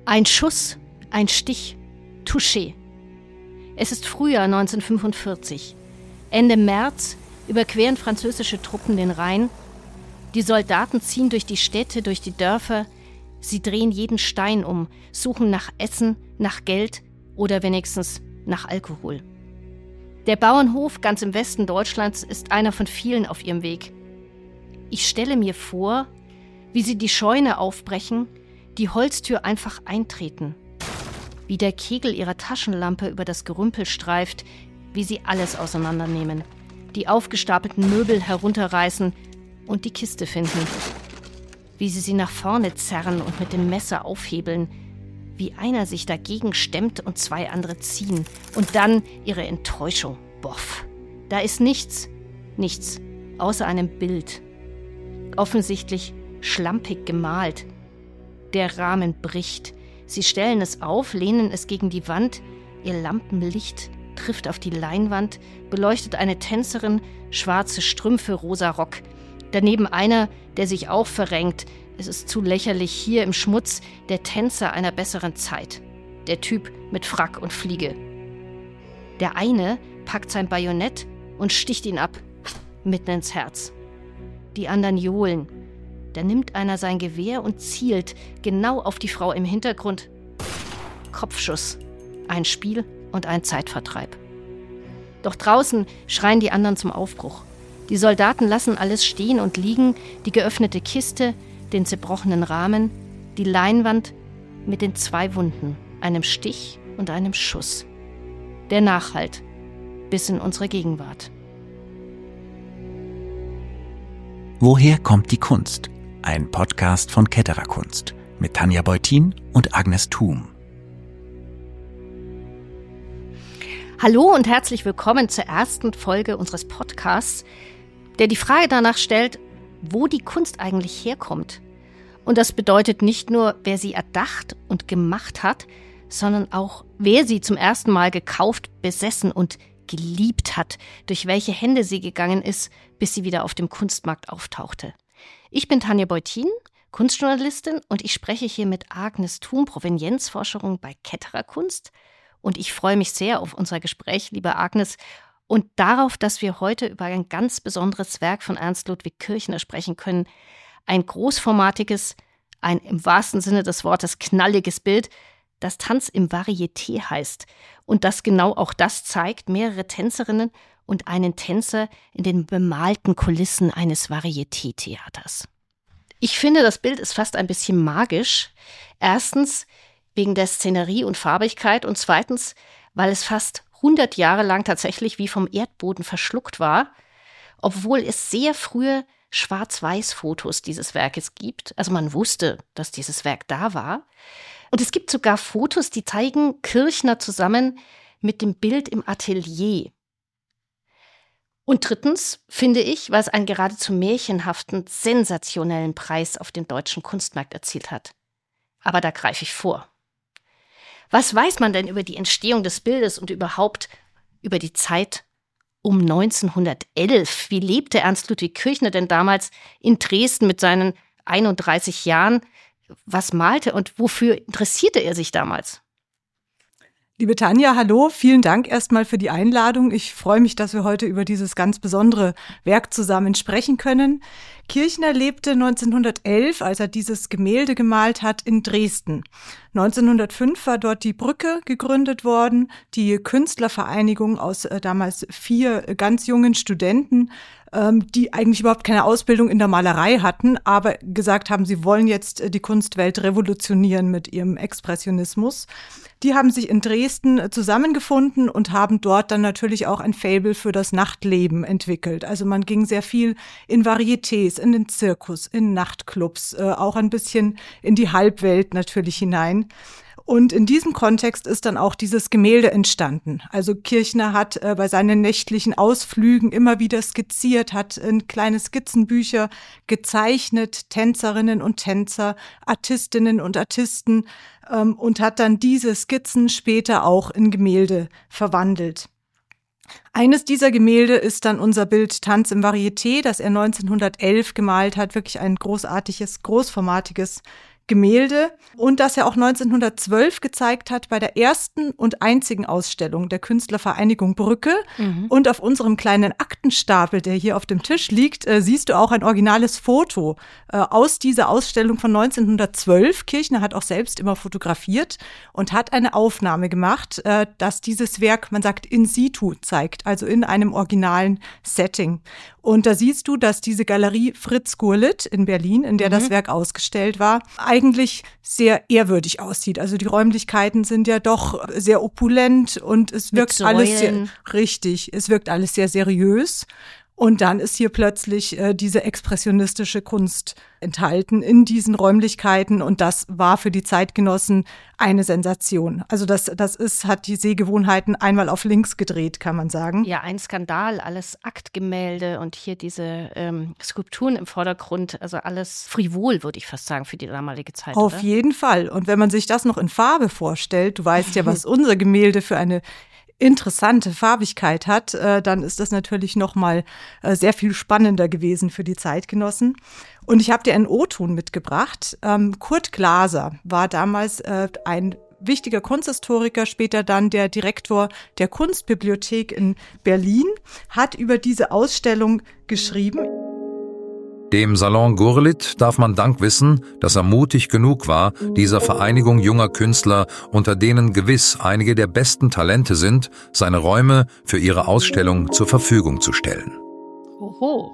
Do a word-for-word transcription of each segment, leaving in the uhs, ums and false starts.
Ein Schuss, ein Stich, Touché. Es ist Frühjahr neunzehnhundertfünfundvierzig. Ende März überqueren französische Truppen den Rhein. Die Soldaten ziehen durch die Städte, durch die Dörfer. Sie drehen jeden Stein um, suchen nach Essen, nach Geld oder wenigstens nach Alkohol. Der Bauernhof ganz im Westen Deutschlands ist einer von vielen auf ihrem Weg. Ich stelle mir vor, wie sie die Scheune aufbrechen, die Holztür einfach eintreten, wie der Kegel ihrer Taschenlampe über das Gerümpel streift, wie sie alles auseinandernehmen, die aufgestapelten Möbel herunterreißen und die Kiste finden, wie sie sie nach vorne zerren und mit dem Messer aufhebeln, wie einer sich dagegen stemmt und zwei andere ziehen und dann ihre Enttäuschung. Boff, da ist nichts, nichts, außer einem Bild. Offensichtlich schlampig gemalt. Der Rahmen bricht. Sie stellen es auf, lehnen es gegen die Wand. Ihr Lampenlicht trifft auf die Leinwand, beleuchtet eine Tänzerin, schwarze Strümpfe, rosa Rock. Daneben einer, der sich auch verrenkt. Es ist zu lächerlich, hier im Schmutz, der Tänzer einer besseren Zeit. Der Typ mit Frack und Fliege. Der eine packt sein Bajonett und sticht ihn ab, mitten ins Herz. Die anderen johlen. Da nimmt einer sein Gewehr und zielt genau auf die Frau im Hintergrund. Kopfschuss. Ein Spiel und ein Zeitvertreib. Doch draußen schreien die anderen zum Aufbruch. Die Soldaten lassen alles stehen und liegen, die geöffnete Kiste, den zerbrochenen Rahmen, die Leinwand mit den zwei Wunden, einem Stich und einem Schuss. Der Nachhalt bis in unsere Gegenwart. Woher kommt die Kunst? Ein Podcast von Ketterer Kunst mit Tanja Beutin und Agnes Thum. Hallo und herzlich willkommen zur ersten Folge unseres Podcasts, der die Frage danach stellt, wo die Kunst eigentlich herkommt. Und das bedeutet nicht nur, wer sie erdacht und gemacht hat, sondern auch, wer sie zum ersten Mal gekauft, besessen und geliebt hat, durch welche Hände sie gegangen ist, bis sie wieder auf dem Kunstmarkt auftauchte. Ich bin Tanja Beutin, Kunstjournalistin, und ich spreche hier mit Agnes Thum, Provenienzforscherin bei Ketterer Kunst. Und ich freue mich sehr auf unser Gespräch, liebe Agnes, und darauf, dass wir heute über ein ganz besonderes Werk von Ernst Ludwig Kirchner sprechen können. Ein großformatiges, ein im wahrsten Sinne des Wortes knalliges Bild, das Tanz im Varieté heißt und das genau auch das zeigt, mehrere Tänzerinnen und einen Tänzer in den bemalten Kulissen eines Varieté-Theaters. Ich finde, das Bild ist fast ein bisschen magisch. Erstens wegen der Szenerie und Farbigkeit und zweitens, weil es fast hundert Jahre lang tatsächlich wie vom Erdboden verschluckt war, obwohl es sehr frühe Schwarz-Weiß-Fotos dieses Werkes gibt. Also man wusste, dass dieses Werk da war. Und es gibt sogar Fotos, die zeigen Kirchner zusammen mit dem Bild im Atelier. Und drittens finde ich, weil es einen geradezu märchenhaften, sensationellen Preis auf dem deutschen Kunstmarkt erzielt hat. Aber da greife ich vor. Was weiß man denn über die Entstehung des Bildes und überhaupt über die Zeit um neunzehnhundertelf? Wie lebte Ernst Ludwig Kirchner denn damals in Dresden mit seinen einunddreißig Jahren? Was malte und wofür interessierte er sich damals? Liebe Tanja, hallo, vielen Dank erstmal für die Einladung. Ich freue mich, dass wir heute über dieses ganz besondere Werk zusammen sprechen können. Kirchner lebte neunzehnhundertelf, als er dieses Gemälde gemalt hat, in Dresden. neunzehnhundertfünf war dort die Brücke gegründet worden, die Künstlervereinigung aus äh, damals vier ganz jungen Studenten, ähm, die eigentlich überhaupt keine Ausbildung in der Malerei hatten, aber gesagt haben, sie wollen jetzt äh, die Kunstwelt revolutionieren mit ihrem Expressionismus. Die haben sich in Dresden zusammengefunden und haben dort dann natürlich auch ein Faible für das Nachtleben entwickelt. Also man ging sehr viel in Varietés, in den Zirkus, in Nachtclubs, äh, auch ein bisschen in die Halbwelt natürlich hinein. Und in diesem Kontext ist dann auch dieses Gemälde entstanden. Also Kirchner hat äh, bei seinen nächtlichen Ausflügen immer wieder skizziert, hat in kleine Skizzenbücher gezeichnet, Tänzerinnen und Tänzer, Artistinnen und Artisten, ähm, und hat dann diese Skizzen später auch in Gemälde verwandelt. Eines dieser Gemälde ist dann unser Bild Tanz im Varieté, das er neunzehnhundertelf gemalt hat, wirklich ein großartiges, großformatiges Gemälde und das er auch neunzehnhundertzwölf gezeigt hat bei der ersten und einzigen Ausstellung der Künstlervereinigung Brücke. Mhm. Und auf unserem kleinen Aktenstapel, der hier auf dem Tisch liegt, äh, siehst du auch ein originales Foto äh, aus dieser Ausstellung von neunzehnhundertzwölf. Kirchner hat auch selbst immer fotografiert und hat eine Aufnahme gemacht, äh, dass dieses Werk, man sagt, in situ zeigt, also in einem originalen Setting. Und da siehst du, dass diese Galerie Fritz Gurlitt in Berlin, in der mhm. das Werk ausgestellt war, eigentlich sehr ehrwürdig aussieht. Also die Räumlichkeiten sind ja doch sehr opulent und es wirkt alles sehr richtig. Es wirkt alles sehr seriös. Und dann ist hier plötzlich äh, diese expressionistische Kunst enthalten in diesen Räumlichkeiten. Und das war für die Zeitgenossen eine Sensation. Also das, das ist, hat die Sehgewohnheiten einmal auf links gedreht, kann man sagen. Ja, ein Skandal, alles Aktgemälde und hier diese ähm, Skulpturen im Vordergrund. Also alles frivol, würde ich fast sagen, für die damalige Zeit. Auf oder? jeden Fall. Und wenn man sich das noch in Farbe vorstellt, du weißt ja, was unser Gemälde für eine interessante Farbigkeit hat, äh, dann ist das natürlich noch mal äh, sehr viel spannender gewesen für die Zeitgenossen. Und ich habe dir einen O-Ton mitgebracht. Ähm, Kurt Glaser war damals äh, ein wichtiger Kunsthistoriker, später dann der Direktor der Kunstbibliothek in Berlin, hat über diese Ausstellung geschrieben. Dem Salon Gurlitt darf man Dank wissen, dass er mutig genug war, dieser Vereinigung junger Künstler, unter denen gewiss einige der besten Talente sind, seine Räume für ihre Ausstellung zur Verfügung zu stellen. Oho.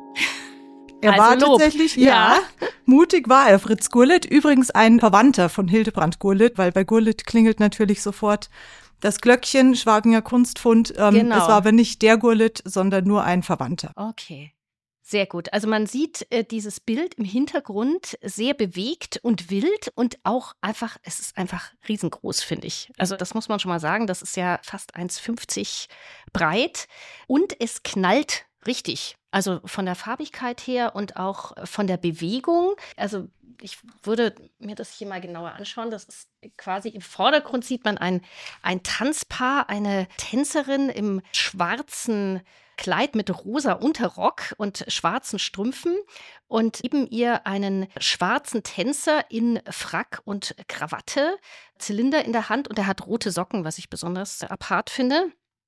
Er also war Lob. tatsächlich, ja, ja, mutig war er, Fritz Gurlitt. Übrigens ein Verwandter von Hildebrand Gurlitt, weil bei Gurlitt klingelt natürlich sofort das Glöckchen, Schwabinger Kunstfund. Ähm, genau. Es war aber nicht der Gurlitt, sondern nur ein Verwandter. Okay. Sehr gut. Also man sieht äh, dieses Bild im Hintergrund sehr bewegt und wild und auch einfach, es ist einfach riesengroß, finde ich. Also das muss man schon mal sagen, das ist ja fast eins Komma fünfzig breit und es knallt richtig. Also von der Farbigkeit her und auch von der Bewegung. Also ich würde mir das hier mal genauer anschauen. Das ist quasi im Vordergrund sieht man ein, ein Tanzpaar, eine Tänzerin im schwarzen Kleid mit rosa Unterrock und schwarzen Strümpfen und neben ihr einen schwarzen Tänzer in Frack und Krawatte, Zylinder in der Hand und er hat rote Socken, was ich besonders apart finde.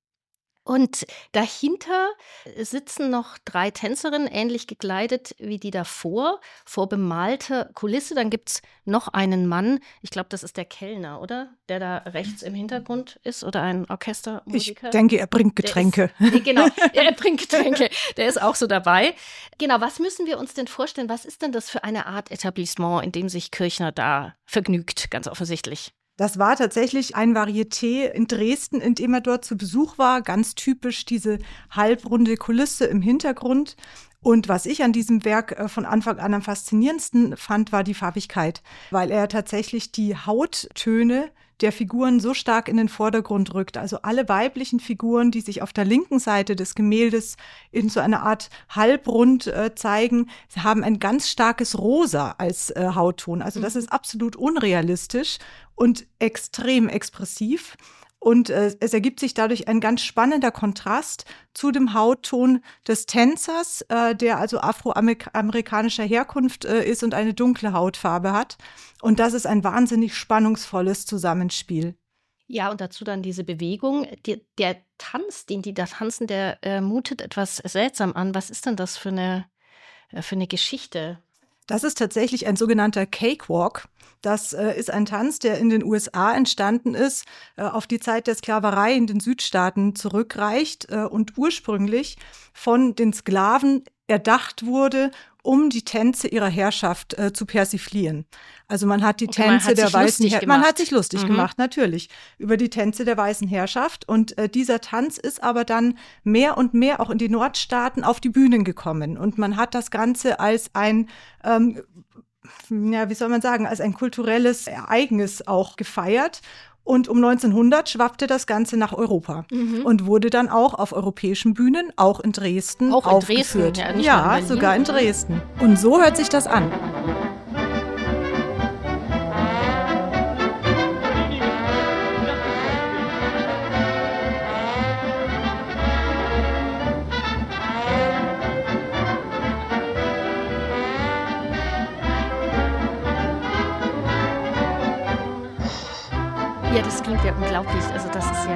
Und dahinter sitzen noch drei Tänzerinnen, ähnlich gekleidet wie die davor, vor bemalter Kulisse. Dann gibt es noch einen Mann, ich glaube, das ist der Kellner, oder? Der da rechts im Hintergrund ist oder ein Orchestermusiker. Ich denke, er bringt Getränke. Ist, genau, er bringt Getränke. Der ist auch so dabei. Genau, was müssen wir uns denn vorstellen? Was ist denn das für eine Art Etablissement, in dem sich Kirchner da vergnügt, ganz offensichtlich? Das war tatsächlich ein Varieté in Dresden, in dem er dort zu Besuch war. Ganz typisch diese halbrunde Kulisse im Hintergrund. Und was ich an diesem Werk von Anfang an am faszinierendsten fand, war die Farbigkeit, weil er tatsächlich die Hauttöne der Figuren so stark in den Vordergrund rückt. Also alle weiblichen Figuren, die sich auf der linken Seite des Gemäldes in so einer Art Halbrund äh, zeigen, haben ein ganz starkes Rosa als äh, Hautton. Also das ist absolut unrealistisch und extrem expressiv. Und äh, es ergibt sich dadurch ein ganz spannender Kontrast zu dem Hautton des Tänzers, äh, der also afroamerikanischer Herkunft äh, ist und eine dunkle Hautfarbe hat. Und das ist ein wahnsinnig spannungsvolles Zusammenspiel. Ja, und dazu dann diese Bewegung. Die, der Tanz, den die da tanzen, der äh, mutet etwas seltsam an. Was ist denn das für eine, äh, für eine Geschichte? Das ist tatsächlich ein sogenannter Cakewalk. Das äh, ist ein Tanz, der in den U S A entstanden ist, äh, auf die Zeit der Sklaverei in den Südstaaten zurückreicht äh, und ursprünglich von den Sklaven erdacht wurde, um die Tänze ihrer Herrschaft äh, zu persiflieren. Also man hat die okay, Tänze hat der weißen Herrschaft, man hat sich lustig mhm. gemacht, natürlich, über die Tänze der weißen Herrschaft. Und äh, dieser Tanz ist aber dann mehr und mehr auch in die Nordstaaten auf die Bühnen gekommen. Und man hat das Ganze als ein ähm, ja, wie soll man sagen, als ein kulturelles Ereignis auch gefeiert. Und um neunzehnhundert schwappte das Ganze nach Europa mhm. und wurde dann auch auf europäischen Bühnen, auch in Dresden, auch in aufgeführt. Dresden, ja, ja sogar in Dresden. Und so hört sich das an. Ja, das klingt ja unglaublich. Also das ist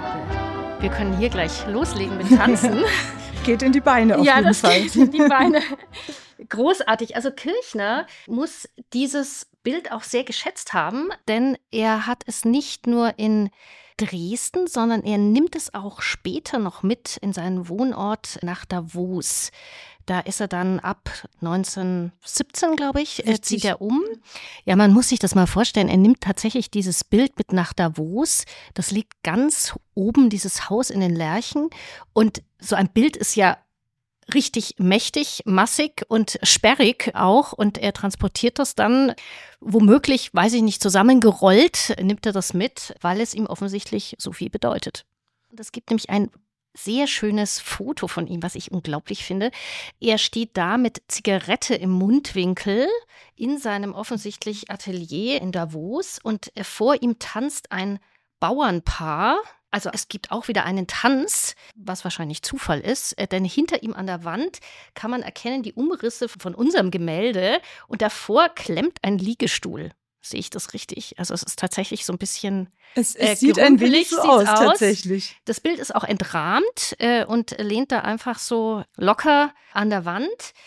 ja, wir können hier gleich loslegen mit Tanzen. Geht in die Beine auf ja, jeden das Fall. Geht in die Beine. Großartig. Also Kirchner muss dieses Bild auch sehr geschätzt haben, denn er hat es nicht nur in Dresden, sondern er nimmt es auch später noch mit in seinen Wohnort nach Davos. Da ist er dann ab neunzehnhundertsiebzehn, glaube ich, äh, zieht er um. Ja, man muss sich das mal vorstellen. Er nimmt tatsächlich dieses Bild mit nach Davos. Das liegt ganz oben, dieses Haus in den Lärchen. Und so ein Bild ist ja richtig mächtig, massig und sperrig auch. Und er transportiert das dann womöglich, weiß ich nicht, zusammengerollt, nimmt er das mit, weil es ihm offensichtlich so viel bedeutet. Und es gibt nämlich ein sehr schönes Foto von ihm, was ich unglaublich finde. Er steht da mit Zigarette im Mundwinkel in seinem offensichtlich Atelier in Davos und vor ihm tanzt ein Bauernpaar. Also es gibt auch wieder einen Tanz, was wahrscheinlich Zufall ist, denn hinter ihm an der Wand kann man erkennen die Umrisse von unserem Gemälde und davor klemmt ein Liegestuhl. Sehe ich das richtig? Also es ist tatsächlich so ein bisschen Es, es äh, sieht ein wenig so aus, aus, tatsächlich. Das Bild ist auch entrahmt äh, und lehnt da einfach so locker an der Wand.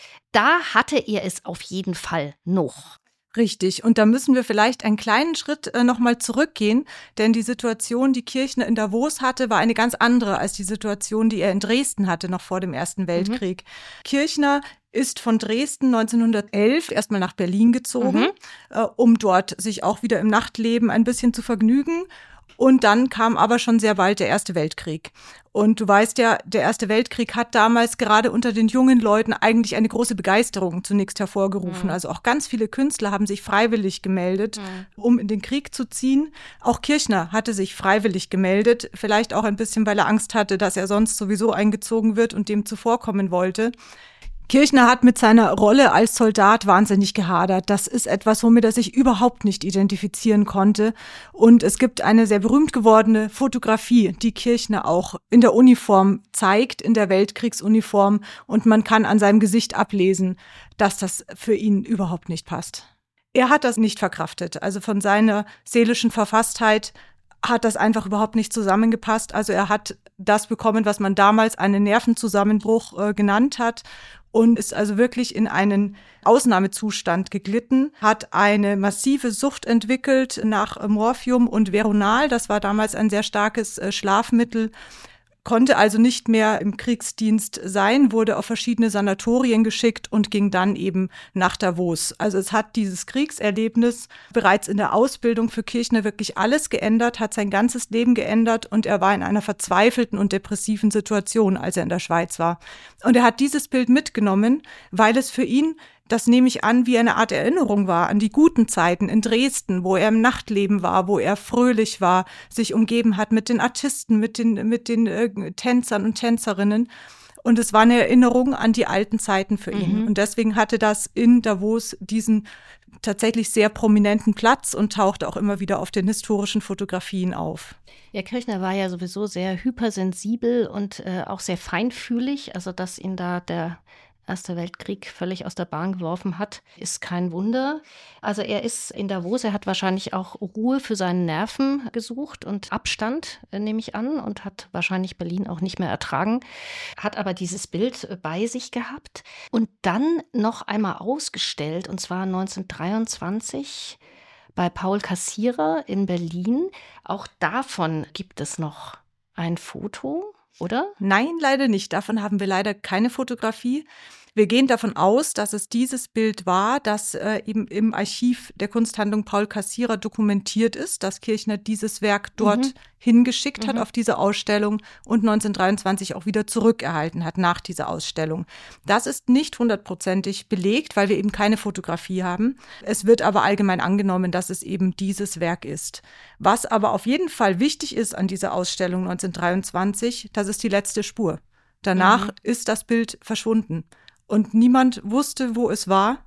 Da hatte er es auf jeden Fall noch. Richtig. Und da müssen wir vielleicht einen kleinen Schritt äh, nochmal zurückgehen, denn die Situation, die Kirchner in Davos hatte, war eine ganz andere als die Situation, die er in Dresden hatte, noch vor dem Ersten Weltkrieg. Mhm. Kirchner ist von Dresden neunzehnhundertelf erstmal nach Berlin gezogen, mhm. äh, um dort sich auch wieder im Nachtleben ein bisschen zu vergnügen. Und dann kam aber schon sehr bald der Erste Weltkrieg. Und du weißt ja, der Erste Weltkrieg hat damals gerade unter den jungen Leuten eigentlich eine große Begeisterung zunächst hervorgerufen. Mhm. Also auch ganz viele Künstler haben sich freiwillig gemeldet, mhm. um in den Krieg zu ziehen. Auch Kirchner hatte sich freiwillig gemeldet, vielleicht auch ein bisschen, weil er Angst hatte, dass er sonst sowieso eingezogen wird und dem zuvorkommen wollte. Kirchner hat mit seiner Rolle als Soldat wahnsinnig gehadert. Das ist etwas, womit er sich überhaupt nicht identifizieren konnte. Und es gibt eine sehr berühmt gewordene Fotografie, die Kirchner auch in der Uniform zeigt, in der Weltkriegsuniform. Und man kann an seinem Gesicht ablesen, dass das für ihn überhaupt nicht passt. Er hat das nicht verkraftet. Also von seiner seelischen Verfasstheit hat das einfach überhaupt nicht zusammengepasst. Also er hat das bekommen, was man damals einen Nervenzusammenbruch äh, genannt hat und ist also wirklich in einen Ausnahmezustand geglitten, hat eine massive Sucht entwickelt nach Morphium und Veronal. Das war damals ein sehr starkes äh, Schlafmittel. Konnte also nicht mehr im Kriegsdienst sein, wurde auf verschiedene Sanatorien geschickt und ging dann eben nach Davos. Also es hat dieses Kriegserlebnis bereits in der Ausbildung für Kirchner wirklich alles geändert, hat sein ganzes Leben geändert und er war in einer verzweifelten und depressiven Situation, als er in der Schweiz war. Und er hat dieses Bild mitgenommen, weil es für ihn, das nehme ich an, wie eine Art Erinnerung war an die guten Zeiten in Dresden, wo er im Nachtleben war, wo er fröhlich war, sich umgeben hat mit den Artisten, mit den, mit den äh, Tänzern und Tänzerinnen. Und es war eine Erinnerung an die alten Zeiten für ihn. Mhm. Und deswegen hatte das in Davos diesen tatsächlich sehr prominenten Platz und tauchte auch immer wieder auf den historischen Fotografien auf. Ja, Kirchner war ja sowieso sehr hypersensibel und äh, auch sehr feinfühlig. Also dass ihn da der Erster Weltkrieg völlig aus der Bahn geworfen hat, ist kein Wunder. Also er ist in Davos, er hat wahrscheinlich auch Ruhe für seinen Nerven gesucht und Abstand, nehme ich an, und hat wahrscheinlich Berlin auch nicht mehr ertragen, hat aber dieses Bild bei sich gehabt und dann noch einmal ausgestellt, und zwar neunzehnhundertdreiundzwanzig bei Paul Cassirer in Berlin. Auch davon gibt es noch ein Foto. Oder? Nein, leider nicht. Davon haben wir leider keine Fotografie. Wir gehen davon aus, dass es dieses Bild war, das äh, eben im Archiv der Kunsthandlung Paul Cassirer dokumentiert ist, dass Kirchner dieses Werk dort mhm. hingeschickt mhm. hat auf diese Ausstellung und neunzehnhundertdreiundzwanzig auch wieder zurückerhalten hat nach dieser Ausstellung. Das ist nicht hundertprozentig belegt, weil wir eben keine Fotografie haben. Es wird aber allgemein angenommen, dass es eben dieses Werk ist. Was aber auf jeden Fall wichtig ist an dieser Ausstellung neunzehnhundertdreiundzwanzig, das ist die letzte Spur. Danach mhm. ist das Bild verschwunden. Und niemand wusste, wo es war,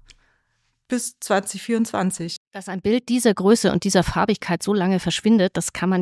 bis zwanzig vierundzwanzig. Dass ein Bild dieser Größe und dieser Farbigkeit so lange verschwindet, das kann man ja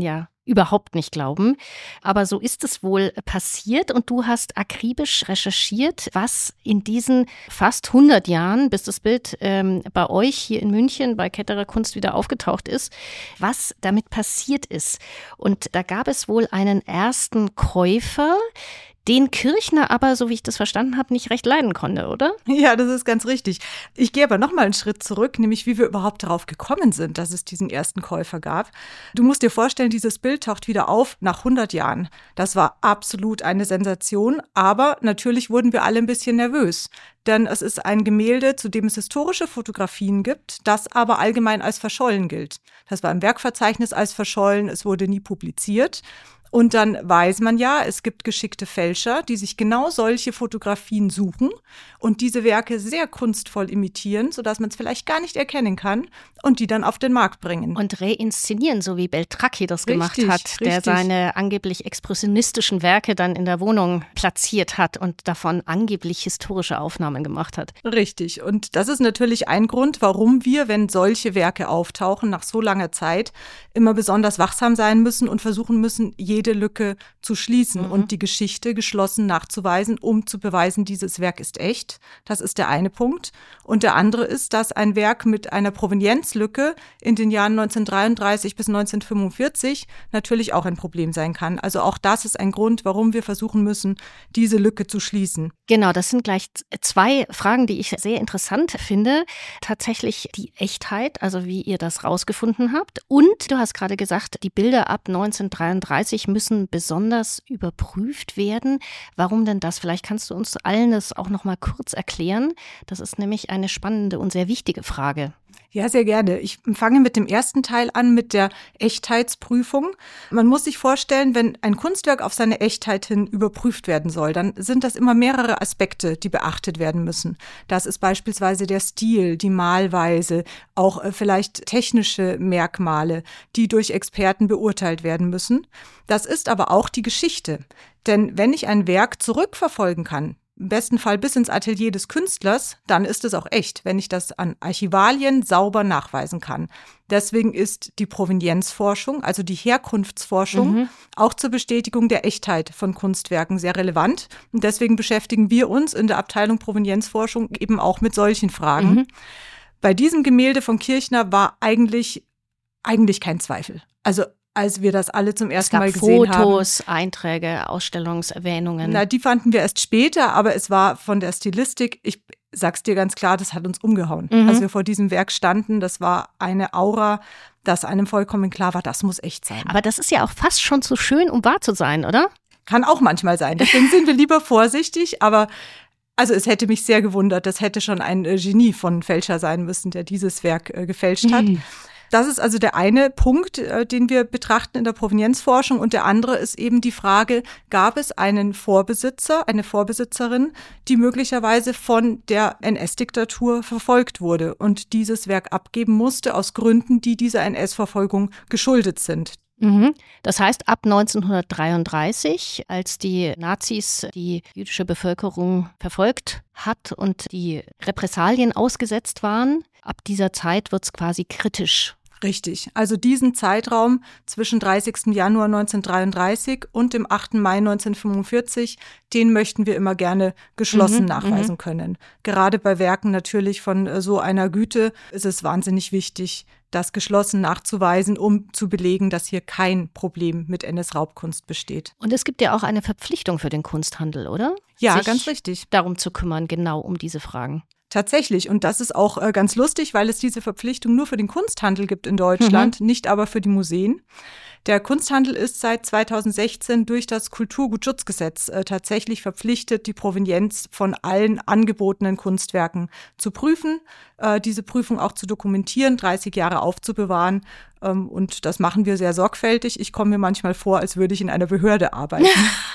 überhaupt nicht glauben. Aber so ist es wohl passiert und du hast akribisch recherchiert, was in diesen fast hundert Jahren, bis das Bild ähm, bei euch hier in München bei Ketterer Kunst wieder aufgetaucht ist, was damit passiert ist. Und da gab es wohl einen ersten Käufer, den Kirchner aber, so wie ich das verstanden habe, nicht recht leiden konnte, oder? Ja, das ist ganz richtig. Ich gehe aber noch mal einen Schritt zurück, nämlich wie wir überhaupt darauf gekommen sind, dass es diesen ersten Käufer gab. Du musst dir vorstellen, dieses Bild taucht wieder auf nach hundert Jahren. Das war absolut eine Sensation, aber natürlich wurden wir alle ein bisschen nervös. Denn es ist ein Gemälde, zu dem es historische Fotografien gibt, das aber allgemein als verschollen gilt. Das war im Werkverzeichnis als verschollen, es wurde nie publiziert. Und dann weiß man ja, es gibt geschickte Fälscher, die sich genau solche Fotografien suchen und diese Werke sehr kunstvoll imitieren, sodass man es vielleicht gar nicht erkennen kann und die dann auf den Markt bringen. Und reinszenieren, so wie Beltracchi das Richtig, gemacht hat, der richtig. seine angeblich expressionistischen Werke dann in der Wohnung platziert hat und davon angeblich historische Aufnahmen gemacht hat. Richtig. Und das ist natürlich ein Grund, warum wir, wenn solche Werke auftauchen, nach so langer Zeit, immer besonders wachsam sein müssen und versuchen müssen, jede Lücke zu schließen mhm. und die Geschichte geschlossen nachzuweisen, um zu beweisen, dieses Werk ist echt. Das ist der eine Punkt. Und der andere ist, dass ein Werk mit einer Provenienzlücke in den Jahren neunzehnhundertdreiunddreißig bis neunzehnhundertfünfundvierzig natürlich auch ein Problem sein kann. Also auch das ist ein Grund, warum wir versuchen müssen, diese Lücke zu schließen. Genau, das sind gleich zwei Fragen, die ich sehr interessant finde. Tatsächlich die Echtheit, also wie ihr das rausgefunden habt. Und du hast gerade gesagt, die Bilder ab neunzehnhundertdreiunddreißig müssen besonders überprüft werden. Warum denn das? Vielleicht kannst du uns allen das auch noch mal kurz erklären. Das ist nämlich eine spannende und sehr wichtige Frage. Ja, sehr gerne. Ich fange mit dem ersten Teil an, mit der Echtheitsprüfung. Man muss sich vorstellen, wenn ein Kunstwerk auf seine Echtheit hin überprüft werden soll, dann sind das immer mehrere Aspekte, die beachtet werden müssen. Das ist beispielsweise der Stil, die Malweise, auch vielleicht technische Merkmale, die durch Experten beurteilt werden müssen. Das ist aber auch die Geschichte. Denn wenn ich ein Werk zurückverfolgen kann, im besten Fall bis ins Atelier des Künstlers, dann ist es auch echt, wenn ich das an Archivalien sauber nachweisen kann. Deswegen ist die Provenienzforschung, also die Herkunftsforschung, mhm. auch zur Bestätigung der Echtheit von Kunstwerken sehr relevant. Und deswegen beschäftigen wir uns in der Abteilung Provenienzforschung eben auch mit solchen Fragen. Mhm. Bei diesem Gemälde von Kirchner war eigentlich, eigentlich kein Zweifel. Also als wir das alle zum ersten Mal gesehen Fotos, haben. Fotos, Einträge, Ausstellungserwähnungen. Na, die fanden wir erst später, aber es war von der Stilistik, ich sag's dir ganz klar, das hat uns umgehauen. Mhm. Als wir vor diesem Werk standen, das war eine Aura, dass einem vollkommen klar war, das muss echt sein. Aber das ist ja auch fast schon zu schön, um wahr zu sein, oder? Kann auch manchmal sein. Deswegen sind wir lieber vorsichtig, aber also es hätte mich sehr gewundert, das hätte schon ein Genie von Fälscher sein müssen, der dieses Werk äh, gefälscht hat. Mhm. Das ist also der eine Punkt, äh, den wir betrachten in der Provenienzforschung. Und der andere ist eben die Frage, gab es einen Vorbesitzer, eine Vorbesitzerin, die möglicherweise von der N S-Diktatur verfolgt wurde und dieses Werk abgeben musste aus Gründen, die dieser N S-Verfolgung geschuldet sind. Mhm. Das heißt, ab neunzehnhundertdreiunddreißig, als die Nazis die jüdische Bevölkerung verfolgt hat und die Repressalien ausgesetzt waren, ab dieser Zeit wird es quasi kritisch. Richtig. Also diesen Zeitraum zwischen dreißigsten Januar neunzehnhundertdreiunddreißig und dem achten Mai neunzehnhundertfünfundvierzig, den möchten wir immer gerne geschlossen mhm, nachweisen m- können. Gerade bei Werken natürlich von so einer Güte ist es wahnsinnig wichtig, das geschlossen nachzuweisen, um zu belegen, dass hier kein Problem mit N S-Raubkunst besteht. Und es gibt ja auch eine Verpflichtung für den Kunsthandel, oder? Ja, Sich ganz richtig. Darum zu kümmern, genau um diese Fragen. Tatsächlich. Und das ist auch äh, ganz lustig, weil es diese Verpflichtung nur für den Kunsthandel gibt in Deutschland, mhm. nicht aber für die Museen. Der Kunsthandel ist seit zweitausendsechzehn durch das Kulturgutschutzgesetz äh, tatsächlich verpflichtet, die Provenienz von allen angebotenen Kunstwerken zu prüfen, äh, diese Prüfung auch zu dokumentieren, dreißig Jahre aufzubewahren. Ähm, und das machen wir sehr sorgfältig. Ich komme mir manchmal vor, als würde ich in einer Behörde arbeiten.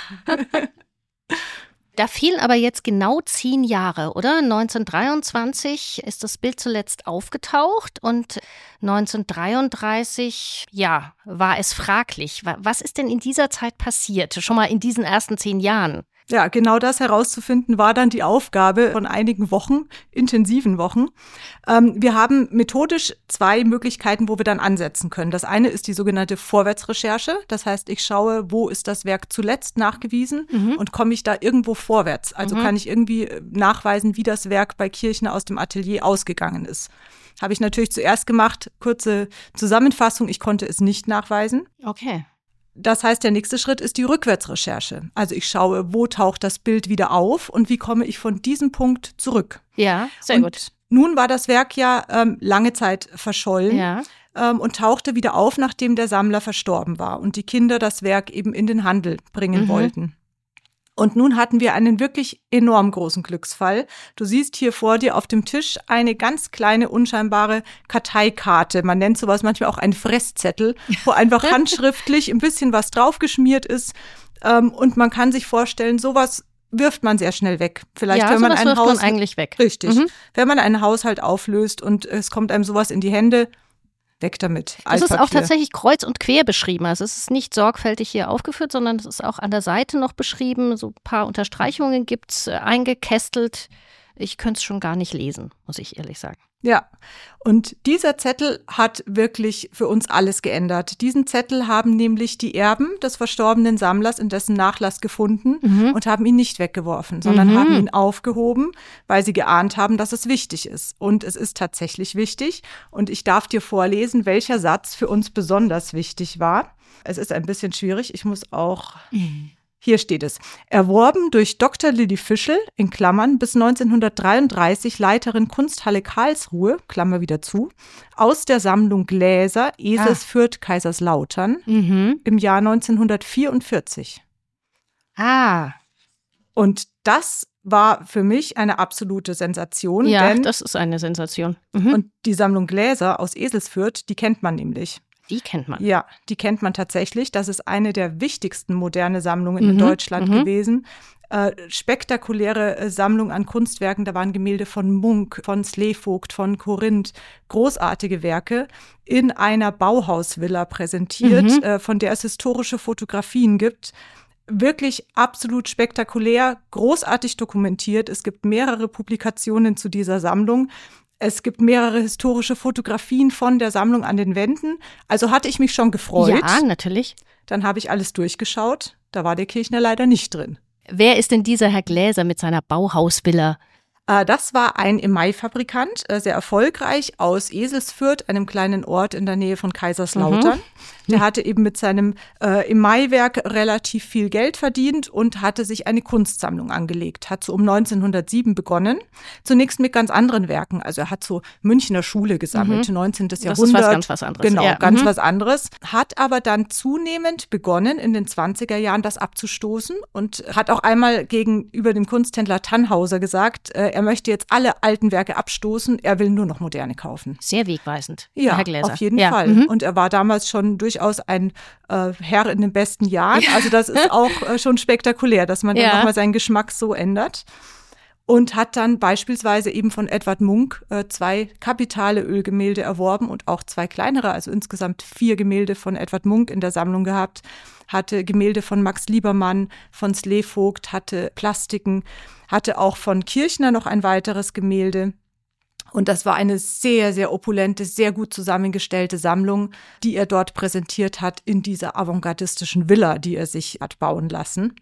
Da fehlen aber jetzt genau zehn Jahre, oder? neunzehnhundertdreiundzwanzig ist das Bild zuletzt aufgetaucht und neunzehnhundertdreiunddreißig, ja, war es fraglich. Was ist denn in dieser Zeit passiert, schon mal in diesen ersten zehn Jahren? Ja, genau das herauszufinden war dann die Aufgabe von einigen Wochen, intensiven Wochen. Ähm, wir haben methodisch zwei Möglichkeiten, wo wir dann ansetzen können. Das eine ist die sogenannte Vorwärtsrecherche. Das heißt, ich schaue, wo ist das Werk zuletzt nachgewiesen mhm. und komme ich da irgendwo vorwärts. Also mhm. kann ich irgendwie nachweisen, wie das Werk bei Kirchner aus dem Atelier ausgegangen ist. Habe ich natürlich zuerst gemacht. Kurze Zusammenfassung, ich konnte es nicht nachweisen. Okay. Das heißt, der nächste Schritt ist die Rückwärtsrecherche. Also ich schaue, wo taucht das Bild wieder auf und wie komme ich von diesem Punkt zurück. Ja, sehr und gut. Nun war das Werk ja ähm, lange Zeit verschollen ja. ähm, und tauchte wieder auf, nachdem der Sammler verstorben war und die Kinder das Werk eben in den Handel bringen mhm. wollten. Und nun hatten wir einen wirklich enorm großen Glücksfall. Du siehst hier vor dir auf dem Tisch eine ganz kleine, unscheinbare Karteikarte. Man nennt sowas manchmal auch einen Fresszettel, wo einfach handschriftlich ein bisschen was draufgeschmiert ist. Und man kann sich vorstellen, sowas wirft man sehr schnell weg. Vielleicht, ja, wenn man sowas ein wirft Haus man eigentlich weg. Richtig. Mhm. Wenn man einen Haushalt auflöst und es kommt einem sowas in die Hände, weg damit. Das ist auch tatsächlich kreuz und quer beschrieben. Also es ist nicht sorgfältig hier aufgeführt, sondern es ist auch an der Seite noch beschrieben. So ein paar Unterstreichungen gibt es, eingekästelt. Ich könnte es schon gar nicht lesen, muss ich ehrlich sagen. Ja, und dieser Zettel hat wirklich für uns alles geändert. Diesen Zettel haben nämlich die Erben des verstorbenen Sammlers in dessen Nachlass gefunden mhm. und haben ihn nicht weggeworfen, sondern mhm. haben ihn aufgehoben, weil sie geahnt haben, dass es wichtig ist. Und es ist tatsächlich wichtig. Und ich darf dir vorlesen, welcher Satz für uns besonders wichtig war. Es ist ein bisschen schwierig. Ich muss auch... Mhm. Hier steht es. Erworben durch Doktor Lilli Fischl, in Klammern, bis neunzehnhundertdreiunddreißig Leiterin Kunsthalle Karlsruhe, Klammer wieder zu, aus der Sammlung Gläser, Eselsfürth, ah. Kaiserslautern, mhm. im Jahr neunzehnhundertvierundvierzig. Ah. Und das war für mich eine absolute Sensation. Ja, denn, das ist eine Sensation. Mhm. Und die Sammlung Gläser aus Eselsfürth, die kennt man nämlich. Die kennt man. Ja, die kennt man tatsächlich. Das ist eine der wichtigsten moderne Sammlungen mhm, in Deutschland mhm. gewesen. Äh, spektakuläre äh, Sammlung an Kunstwerken. Da waren Gemälde von Munch, von Slevogt, von Corinth. Großartige Werke in einer Bauhausvilla präsentiert, mhm. äh, von der es historische Fotografien gibt. Wirklich absolut spektakulär, großartig dokumentiert. Es gibt mehrere Publikationen zu dieser Sammlung. Es gibt mehrere historische Fotografien von der Sammlung an den Wänden. Also hatte ich mich schon gefreut. Ja, natürlich. Dann habe ich alles durchgeschaut. Da war der Kirchner leider nicht drin. Wer ist denn dieser Herr Gläser mit seiner Bauhausvilla? Das war ein Emaille-Fabrikant, sehr erfolgreich aus Eselsfürth, einem kleinen Ort in der Nähe von Kaiserslautern. Mhm. Der hatte eben mit seinem äh, Emaille-Werk relativ viel Geld verdient und hatte sich eine Kunstsammlung angelegt. Hat so um neunzehnhundertsieben begonnen. Zunächst mit ganz anderen Werken. Also er hat so Münchner Schule gesammelt, mhm. neunzehnten. Jahrhundert. Das ist was ganz was anderes. Genau, ja. ganz mhm. was anderes. Hat aber dann zunehmend begonnen, in den zwanziger Jahren das abzustoßen und hat auch einmal gegenüber dem Kunsthändler Tannhauser gesagt, äh, er möchte jetzt alle alten Werke abstoßen, er will nur noch moderne kaufen. Sehr wegweisend, ja, Herr Gläser. Auf jeden ja. Fall. Mhm. Und er war damals schon durchaus ein äh, Herr in den besten Jahren. Also das ist auch äh, schon spektakulär, dass man ja. dann nochmal seinen Geschmack so ändert. Und hat dann beispielsweise eben von Edvard Munch äh, zwei kapitale Ölgemälde erworben und auch zwei kleinere, also insgesamt vier Gemälde von Edvard Munch in der Sammlung gehabt. Hatte Gemälde von Max Liebermann, von Slevogt, hatte Plastiken, hatte auch von Kirchner noch ein weiteres Gemälde. Und das war eine sehr, sehr opulente, sehr gut zusammengestellte Sammlung, die er dort präsentiert hat in dieser avantgardistischen Villa, die er sich hat bauen lassen.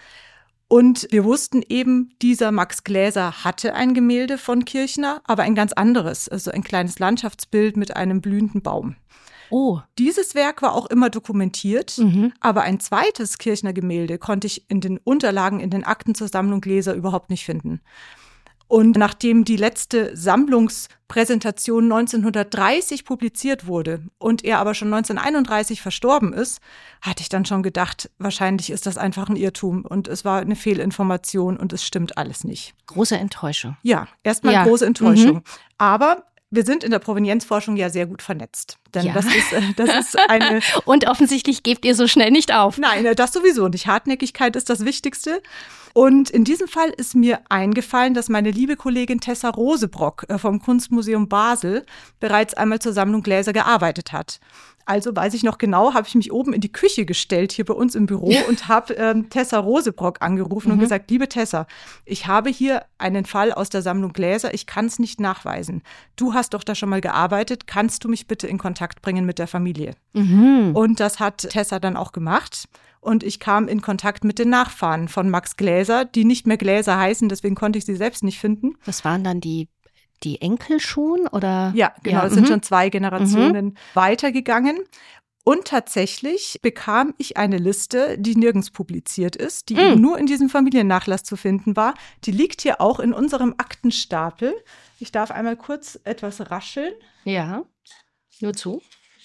Und wir wussten eben, dieser Max Gläser hatte ein Gemälde von Kirchner, aber ein ganz anderes, also ein kleines Landschaftsbild mit einem blühenden Baum. Oh. Dieses Werk war auch immer dokumentiert, mhm. aber ein zweites Kirchner-Gemälde konnte ich in den Unterlagen, in den Akten zur Sammlung Gläser überhaupt nicht finden. Und nachdem die letzte Sammlungspräsentation neunzehnhundertdreißig publiziert wurde und er aber schon neunzehnhunderteinunddreißig verstorben ist, hatte ich dann schon gedacht, wahrscheinlich ist das einfach ein Irrtum und es war eine Fehlinformation und es stimmt alles nicht. Große Enttäuschung. Ja, erstmal ja. große Enttäuschung. Mhm. Aber wir sind in der Provenienzforschung ja sehr gut vernetzt. denn Ja. das ist, äh, das ist eine... Und offensichtlich gebt ihr so schnell nicht auf. Nein, das sowieso nicht. Hartnäckigkeit ist das Wichtigste. Und in diesem Fall ist mir eingefallen, dass meine liebe Kollegin Tessa Rosebrock vom Kunstmuseum Basel bereits einmal zur Sammlung Gläser gearbeitet hat. Also weiß ich noch genau, habe ich mich oben in die Küche gestellt hier bei uns im Büro und habe ähm, Tessa Rosebrock angerufen mhm. und gesagt, liebe Tessa, ich habe hier einen Fall aus der Sammlung Gläser, ich kann es nicht nachweisen. Du hast doch da schon mal gearbeitet, kannst du mich bitte in Kontakt bringen mit der Familie? Mhm. Und das hat Tessa dann auch gemacht. Und ich kam in Kontakt mit den Nachfahren von Max Gläser, die nicht mehr Gläser heißen, deswegen konnte ich sie selbst nicht finden. Das waren dann die Die Enkel schon, oder? Ja, genau, ja, es sind mhm. schon zwei Generationen mhm. weitergegangen. Und tatsächlich bekam ich eine Liste, die nirgends publiziert ist, die mhm. eben nur in diesem Familiennachlass zu finden war. Die liegt hier auch in unserem Aktenstapel. Ich darf einmal kurz etwas rascheln. Ja, nur zu.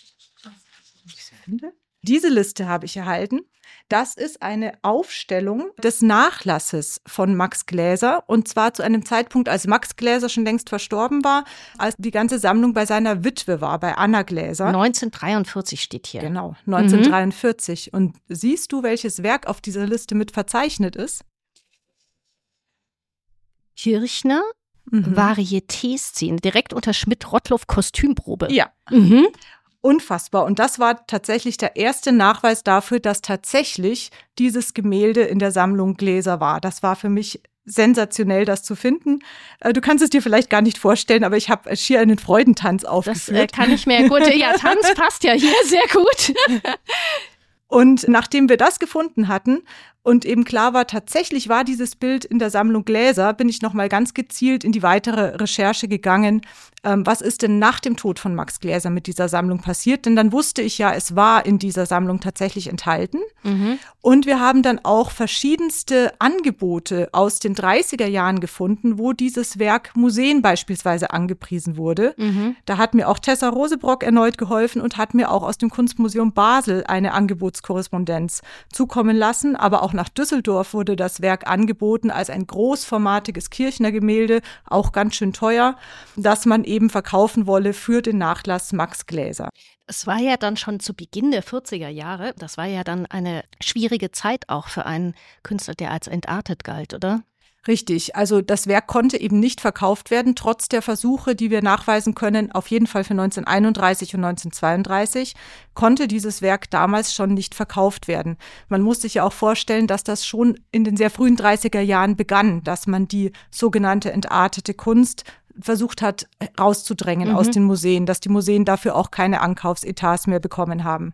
Diese Liste habe ich erhalten. Das ist eine Aufstellung des Nachlasses von Max Gläser und zwar zu einem Zeitpunkt, als Max Gläser schon längst verstorben war, als die ganze Sammlung bei seiner Witwe war, bei Anna Gläser. neunzehnhundertdreiundvierzig steht hier. Genau, neunzehnhundertdreiundvierzig. Mhm. Und siehst du, welches Werk auf dieser Liste mit verzeichnet ist? Kirchner, mhm. Varieté-Szene, direkt unter Schmidt-Rottluff Kostümprobe. Ja. Mhm. Unfassbar. Und das war tatsächlich der erste Nachweis dafür, dass tatsächlich dieses Gemälde in der Sammlung Gläser war. Das war für mich sensationell, das zu finden. Du kannst es dir vielleicht gar nicht vorstellen, aber ich habe schier einen Freudentanz aufgeführt. Das äh, kann ich mir gut. Ja, Tanz passt ja hier sehr gut. Und nachdem wir das gefunden hatten und eben klar war, tatsächlich war dieses Bild in der Sammlung Gläser, bin ich nochmal ganz gezielt in die weitere Recherche gegangen. Ähm, was ist denn nach dem Tod von Max Gläser mit dieser Sammlung passiert? Denn dann wusste ich ja, es war in dieser Sammlung tatsächlich enthalten. Mhm. Und wir haben dann auch verschiedenste Angebote aus den dreißiger Jahren gefunden, wo dieses Werk Museen beispielsweise angepriesen wurde. Mhm. Da hat mir auch Tessa Rosebrock erneut geholfen und hat mir auch aus dem Kunstmuseum Basel eine Angebotskorrespondenz zukommen lassen. Aber auch nach Düsseldorf wurde das Werk angeboten als ein großformatiges Kirchner-Gemälde, auch ganz schön teuer, das man eben verkaufen wolle für den Nachlass Max Gläser. Es war ja dann schon zu Beginn der vierziger Jahre, das war ja dann eine schwierige Zeit auch für einen Künstler, der als entartet galt, oder? Richtig, also das Werk konnte eben nicht verkauft werden, trotz der Versuche, die wir nachweisen können, auf jeden Fall für neunzehnhunderteinunddreißig und neunzehnhundertzweiunddreißig, konnte dieses Werk damals schon nicht verkauft werden. Man muss sich ja auch vorstellen, dass das schon in den sehr frühen dreißiger Jahren begann, dass man die sogenannte entartete Kunst versucht hat, rauszudrängen mhm. aus den Museen, dass die Museen dafür auch keine Ankaufsetats mehr bekommen haben.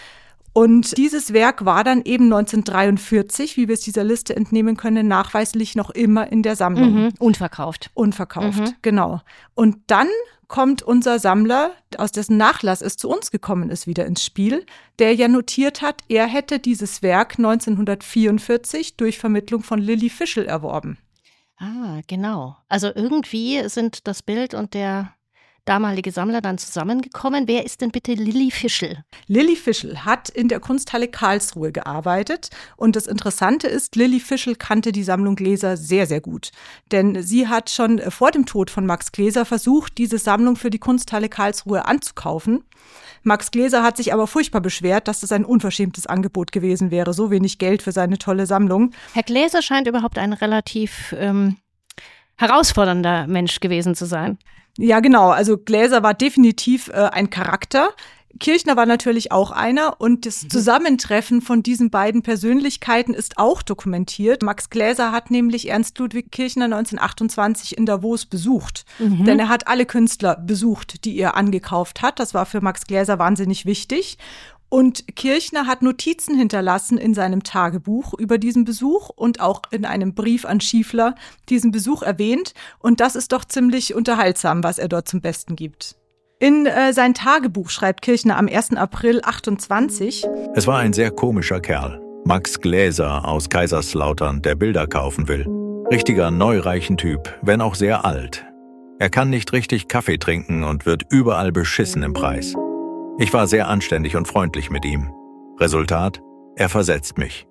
Und dieses Werk war dann eben neunzehnhundertdreiundvierzig, wie wir es dieser Liste entnehmen können, nachweislich noch immer in der Sammlung. Mhm. Unverkauft. Unverkauft, mhm. genau. Und dann kommt unser Sammler, aus dessen Nachlass es zu uns gekommen ist, wieder ins Spiel, der ja notiert hat, er hätte dieses Werk neunzehnhundertvierundvierzig durch Vermittlung von Lilly Fischl erworben. Ah, genau. Also irgendwie sind das Bild und der damalige Sammler dann zusammengekommen. Wer ist denn bitte Lilly Fischl? Lilly Fischl hat in der Kunsthalle Karlsruhe gearbeitet. Und das Interessante ist, Lilly Fischl kannte die Sammlung Gläser sehr, sehr gut. Denn sie hat schon vor dem Tod von Max Gläser versucht, diese Sammlung für die Kunsthalle Karlsruhe anzukaufen. Max Gläser hat sich aber furchtbar beschwert, dass das ein unverschämtes Angebot gewesen wäre, so wenig Geld für seine tolle Sammlung. Herr Gläser scheint überhaupt ein relativ ähm, herausfordernder Mensch gewesen zu sein. Ja, genau. Also Gläser war definitiv äh, ein Charakter. Kirchner war natürlich auch einer und das Zusammentreffen von diesen beiden Persönlichkeiten ist auch dokumentiert. Max Gläser hat nämlich Ernst Ludwig Kirchner neunzehnhundertachtundzwanzig in Davos besucht. Mhm. Denn er hat alle Künstler besucht, die er angekauft hat. Das war für Max Gläser wahnsinnig wichtig. Und Kirchner hat Notizen hinterlassen in seinem Tagebuch über diesen Besuch und auch in einem Brief an Schiefler diesen Besuch erwähnt. Und das ist doch ziemlich unterhaltsam, was er dort zum Besten gibt. In äh, sein Tagebuch schreibt Kirchner am ersten April achtundzwanzig. Es war ein sehr komischer Kerl. Max Gläser aus Kaiserslautern, der Bilder kaufen will. Richtiger neureichen Typ, wenn auch sehr alt. Er kann nicht richtig Kaffee trinken und wird überall beschissen im Preis. Ich war sehr anständig und freundlich mit ihm. Resultat, er versetzt mich.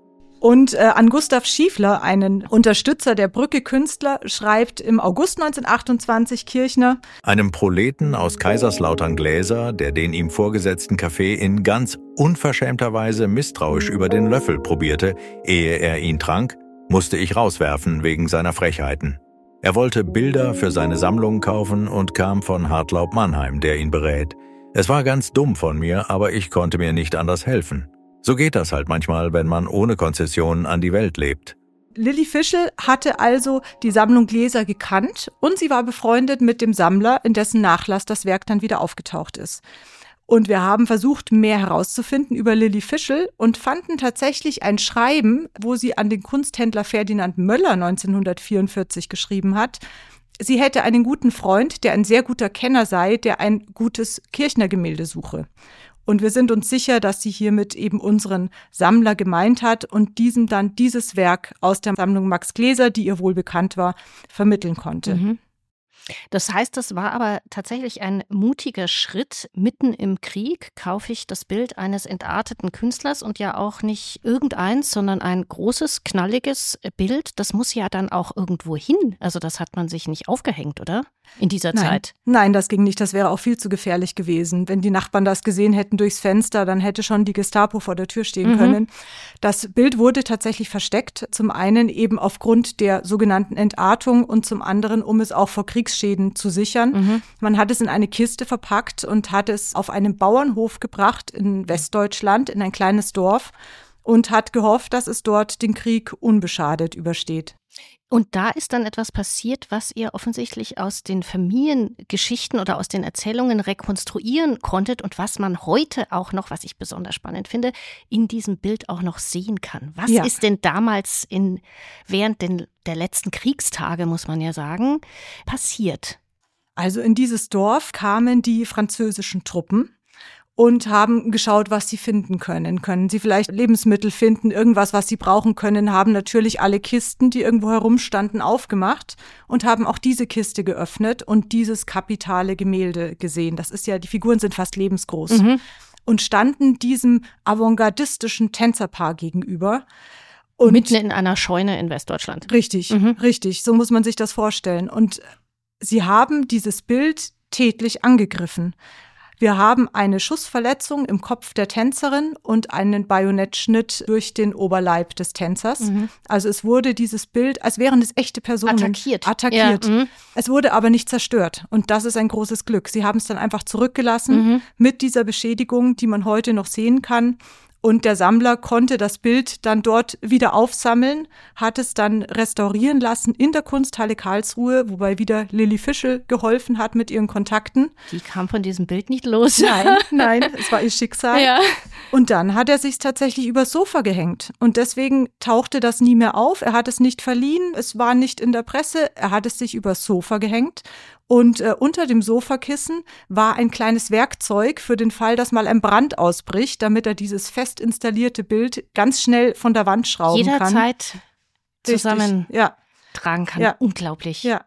Und äh, an Gustav Schiefler, einen Unterstützer der Brücke-Künstler, schreibt im August neunzehnhundertachtundzwanzig Kirchner: Einem Proleten aus Kaiserslautern-Gläser, der den ihm vorgesetzten Kaffee in ganz unverschämter Weise misstrauisch über den Löffel probierte, ehe er ihn trank, musste ich rauswerfen wegen seiner Frechheiten. Er wollte Bilder für seine Sammlung kaufen und kam von Hartlaub Mannheim, der ihn berät. Es war ganz dumm von mir, aber ich konnte mir nicht anders helfen. So geht das halt manchmal, wenn man ohne Konzessionen an die Welt lebt. Lilli Fischel hatte also die Sammlung Gläser gekannt und sie war befreundet mit dem Sammler, in dessen Nachlass das Werk dann wieder aufgetaucht ist. Und wir haben versucht, mehr herauszufinden über Lilli Fischel und fanden tatsächlich ein Schreiben, wo sie an den Kunsthändler Ferdinand Möller neunzehnhundertvierundvierzig geschrieben hat, sie hätte einen guten Freund, der ein sehr guter Kenner sei, der ein gutes Kirchner-Gemälde suche. Und wir sind uns sicher, dass sie hiermit eben unseren Sammler gemeint hat und diesem dann dieses Werk aus der Sammlung Max Gläser, die ihr wohl bekannt war, vermitteln konnte. Mhm. Das heißt, das war aber tatsächlich ein mutiger Schritt. Mitten im Krieg kaufe ich das Bild eines entarteten Künstlers und ja auch nicht irgendeins, sondern ein großes, knalliges Bild. Das muss ja dann auch irgendwo hin. Also das hat man sich nicht aufgehängt, oder? In dieser Nein. Zeit. Nein, das ging nicht. Das wäre auch viel zu gefährlich gewesen. Wenn die Nachbarn das gesehen hätten durchs Fenster, dann hätte schon die Gestapo vor der Tür stehen mhm. können. Das Bild wurde tatsächlich versteckt. Zum einen eben aufgrund der sogenannten Entartung und zum anderen, um es auch vor Kriegsschäden zu sichern. Mhm. Man hat es in eine Kiste verpackt und hat es auf einen Bauernhof gebracht in Westdeutschland, in ein kleines Dorf und hat gehofft, dass es dort den Krieg unbeschadet übersteht. Und da ist dann etwas passiert, was ihr offensichtlich aus den Familiengeschichten oder aus den Erzählungen rekonstruieren konntet und was man heute auch noch, was ich besonders spannend finde, in diesem Bild auch noch sehen kann. Was ja. ist denn damals in, während den, der letzten Kriegstage, muss man ja sagen, passiert? Also in dieses Dorf kamen die französischen Truppen und haben geschaut, was sie finden können. Können sie vielleicht Lebensmittel finden, irgendwas, was sie brauchen können, haben natürlich alle Kisten, die irgendwo herumstanden, aufgemacht und haben auch diese Kiste geöffnet und dieses kapitale Gemälde gesehen. Das ist ja, die Figuren sind fast lebensgroß mhm. und standen diesem avantgardistischen Tänzerpaar gegenüber. Und mitten in einer Scheune in Westdeutschland. Richtig, mhm. richtig. So muss man sich das vorstellen. Und sie haben dieses Bild tätlich angegriffen. Wir haben eine Schussverletzung im Kopf der Tänzerin und einen Bajonettschnitt durch den Oberleib des Tänzers. Mhm. Also es wurde dieses Bild, als wären es echte Personen, attackiert. attackiert. Ja, mhm. Es wurde aber nicht zerstört und das ist ein großes Glück. Sie haben es dann einfach zurückgelassen mhm. mit dieser Beschädigung, die man heute noch sehen kann. Und der Sammler konnte das Bild dann dort wieder aufsammeln, hat es dann restaurieren lassen in der Kunsthalle Karlsruhe, wobei wieder Lilli Fischel geholfen hat mit ihren Kontakten. Die kam von diesem Bild nicht los. Nein, nein, es war ihr Schicksal. Ja. Und dann hat er sich tatsächlich übers Sofa gehängt. Und deswegen tauchte das nie mehr auf. Er hat es nicht verliehen, es war nicht in der Presse, er hat es sich übers Sofa gehängt. Und äh, unter dem Sofakissen war ein kleines Werkzeug für den Fall, dass mal ein Brand ausbricht, damit er dieses fest installierte Bild ganz schnell von der Wand schrauben Jederzeit kann. Jederzeit zusammen ja. tragen kann. Ja. Unglaublich. Ja.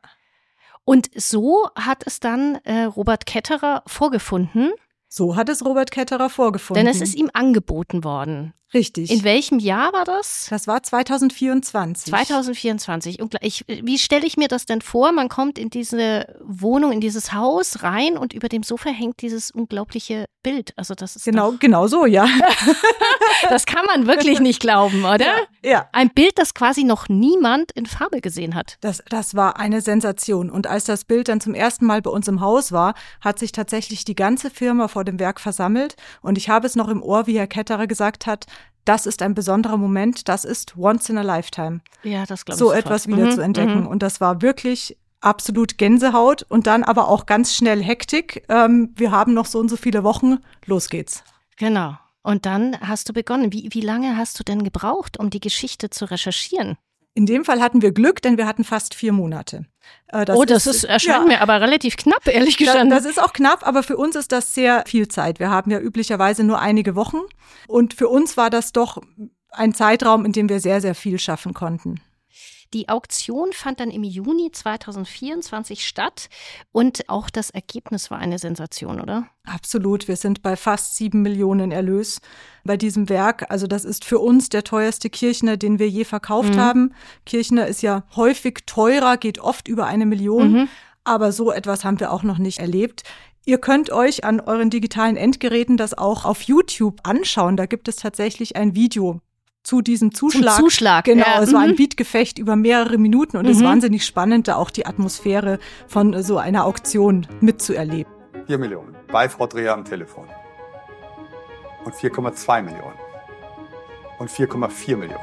Und so hat es dann äh, Robert Ketterer vorgefunden. So hat es Robert Ketterer vorgefunden. Denn es ist ihm angeboten worden. Richtig. In welchem Jahr war das? Das war zweitausendvierundzwanzig. zweitausendvierundzwanzig. Und ich, wie stelle ich mir das denn vor? Man kommt in diese Wohnung, in dieses Haus rein und über dem Sofa hängt dieses unglaubliche Bild. Also das ist genau, doch, genau so, ja. Das kann man wirklich nicht glauben, oder? Ja, ja. Ein Bild, das quasi noch niemand in Farbe gesehen hat. Das, das war eine Sensation. Und als das Bild dann zum ersten Mal bei uns im Haus war, hat sich tatsächlich die ganze Firma vor dem Werk versammelt. Und ich habe es noch im Ohr, wie Herr Ketterer gesagt hat, das ist ein besonderer Moment, das ist once in a lifetime. Ja, das glaube ich. So sofort. etwas wieder mhm, zu entdecken. Mhm. Und das war wirklich absolut Gänsehaut und dann aber auch ganz schnell Hektik. Ähm, wir haben noch so und so viele Wochen, los geht's. Genau. Und dann hast du begonnen. Wie, wie lange hast du denn gebraucht, um die Geschichte zu recherchieren? In dem Fall hatten wir Glück, denn wir hatten fast vier Monate. Äh, das oh, das ist, ist, erscheint ja, mir aber relativ knapp, ehrlich gestanden. Das, das ist auch knapp, aber für uns ist das sehr viel Zeit. Wir haben ja üblicherweise nur einige Wochen. Und für uns war das doch ein Zeitraum, in dem wir sehr, sehr viel schaffen konnten. Die Auktion fand dann im Juni zweitausendvierundzwanzig statt und auch das Ergebnis war eine Sensation, oder? Absolut. Wir sind bei fast sieben Millionen Erlös bei diesem Werk. Also das ist für uns der teuerste Kirchner, den wir je verkauft mhm. haben. Kirchner ist ja häufig teurer, geht oft über eine Million. Mhm. Aber so etwas haben wir auch noch nicht erlebt. Ihr könnt euch an euren digitalen Endgeräten das auch auf YouTube anschauen. Da gibt es tatsächlich ein Video zu diesem Zuschlag. Zum Zuschlag. Genau, ja. es war ein mhm. Bietgefecht über mehrere Minuten und es mhm. ist wahnsinnig spannend, da auch die Atmosphäre von so einer Auktion mitzuerleben. vier Millionen bei Frau Dreher am Telefon. Und vier Komma zwei Millionen. Und vier Komma vier Millionen.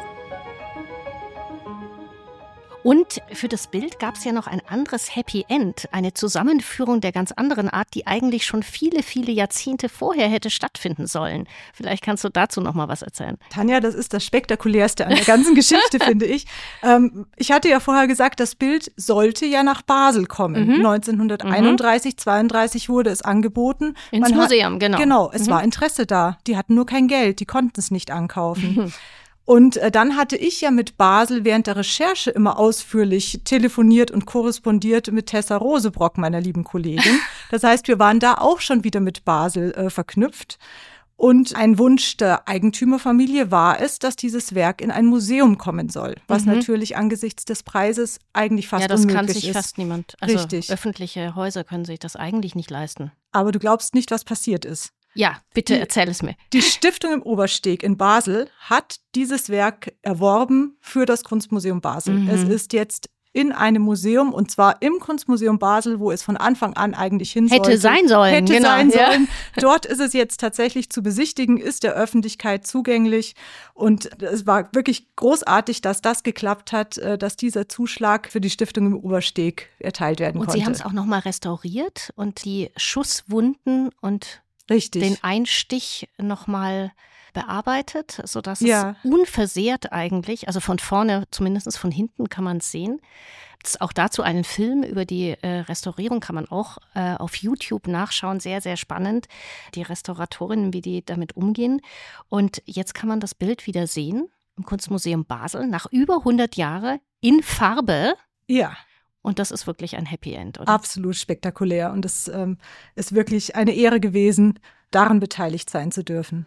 Und für das Bild gab es ja noch ein anderes Happy End, eine Zusammenführung der ganz anderen Art, die eigentlich schon viele, viele Jahrzehnte vorher hätte stattfinden sollen. Vielleicht kannst du dazu noch mal was erzählen. Tanja, das ist das Spektakulärste an der ganzen Geschichte, finde ich. Ähm, ich hatte ja vorher gesagt, das Bild sollte ja nach Basel kommen. Mhm. neunzehnhunderteinunddreißig, mhm. zweiunddreißig wurde es angeboten. Ins Man Museum, hat, genau. Genau, es mhm. war Interesse da. Die hatten nur kein Geld, die konnten es nicht ankaufen. Mhm. Und äh, dann hatte ich ja mit Basel während der Recherche immer ausführlich telefoniert und korrespondiert mit Tessa Rosebrock, meiner lieben Kollegin. Das heißt, wir waren da auch schon wieder mit Basel äh, verknüpft. Und ein Wunsch der Eigentümerfamilie war es, dass dieses Werk in ein Museum kommen soll, was mhm. natürlich angesichts des Preises eigentlich fast unmöglich ist. Ja, das kann sich fast niemand. Also Richtig. Öffentliche Häuser können sich das eigentlich nicht leisten. Aber du glaubst nicht, was passiert ist. Ja, bitte die, erzähl es mir. Die Stiftung im Obersteg in Basel hat dieses Werk erworben für das Kunstmuseum Basel. Mhm. Es ist jetzt in einem Museum und zwar im Kunstmuseum Basel, wo es von Anfang an eigentlich hin sollte. Hätte sein sollen. Hätte genau, sein ja. sollen. Dort ist es jetzt tatsächlich zu besichtigen, ist der Öffentlichkeit zugänglich und es war wirklich großartig, dass das geklappt hat, dass dieser Zuschlag für die Stiftung im Obersteg erteilt werden und konnte. Und Sie haben es auch nochmal restauriert und die Schusswunden und Richtig. den Einstich nochmal bearbeitet, sodass ja. es unversehrt eigentlich, also von vorne, zumindest von hinten kann man es sehen. Auch dazu einen Film über die äh, Restaurierung kann man auch äh, auf YouTube nachschauen, sehr, sehr spannend. Die Restauratorinnen, wie die damit umgehen. Und jetzt kann man das Bild wieder sehen im Kunstmuseum Basel nach über hundert Jahren in Farbe. Ja. Und das ist wirklich ein Happy End, oder? Absolut spektakulär. Und es ähm, ist wirklich eine Ehre gewesen, daran beteiligt sein zu dürfen.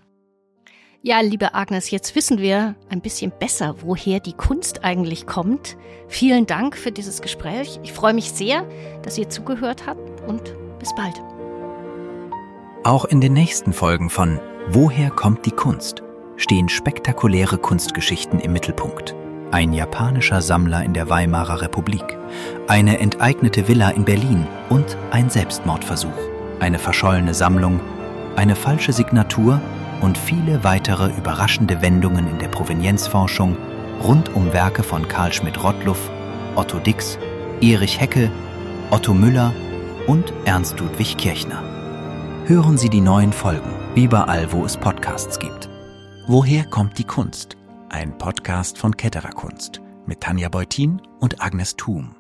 Ja, liebe Agnes, jetzt wissen wir ein bisschen besser, woher die Kunst eigentlich kommt. Vielen Dank für dieses Gespräch. Ich freue mich sehr, dass ihr zugehört habt und bis bald. Auch in den nächsten Folgen von Woher kommt die Kunst? Stehen spektakuläre Kunstgeschichten im Mittelpunkt. Ein japanischer Sammler in der Weimarer Republik, eine enteignete Villa in Berlin und ein Selbstmordversuch, eine verschollene Sammlung, eine falsche Signatur und viele weitere überraschende Wendungen in der Provenienzforschung rund um Werke von Carl Schmidt-Rottluff, Otto Dix, Erich Hecke, Otto Müller und Ernst Ludwig Kirchner. Hören Sie die neuen Folgen, überall wo es Podcasts gibt. Woher kommt die Kunst? Ein Podcast von Ketterer Kunst mit Tanja Beutin und Agnes Thum.